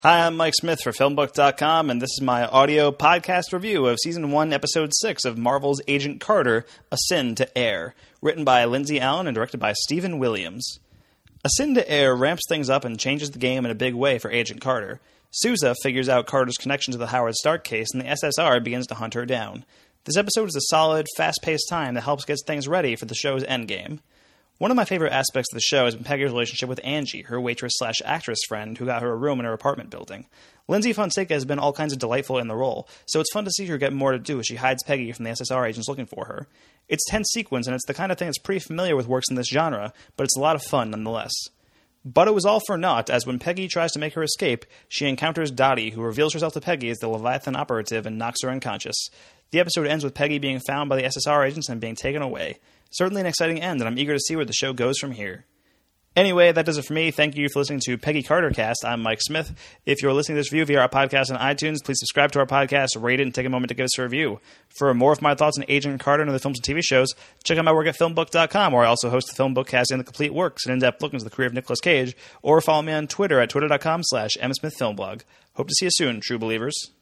Hi, I'm Mike Smith for Filmbook.com, and this is my audio podcast review of Season 1, Episode 6 of Marvel's Agent Carter, A Sin to Air, written by Lindsay Allen and directed by Stephen Williams. A Sin to Air ramps things up and changes the game in a big way for Agent Carter. Sousa figures out Carter's connection to the Howard Stark case, and the SSR begins to hunt her down. This episode is a solid, fast-paced time that helps get things ready for the show's endgame. One of my favorite aspects of the show has been Peggy's relationship with Angie, her waitress-slash-actress friend who got her a room in her apartment building. Lindsay Fonseca has been all kinds of delightful in the role, so it's fun to see her get more to do as she hides Peggy from the SSR agents looking for her. It's tense sequence, and it's the kind of thing that's pretty familiar with works in this genre, but it's a lot of fun nonetheless. But it was all for naught, as when Peggy tries to make her escape, she encounters Dottie, who reveals herself to Peggy as the Leviathan operative and knocks her unconscious. The episode ends with Peggy being found by the SSR agents and being taken away. Certainly an exciting end, and I'm eager to see where the show goes from here. Anyway, that does it for me. Thank you for listening to Peggy Carter Cast. I'm Mike Smith. If you're listening to this review via our podcast on iTunes, please subscribe to our podcast, rate it, and take a moment to give us a review. For more of my thoughts on Agent Carter and other films and TV shows, check out my work at Filmbook.com, where I also host the Filmbookcast and the Complete Works, an in-depth look into the career of Nicolas Cage, or follow me on Twitter at twitter.com/msmithfilmblog. Hope to see you soon, true believers.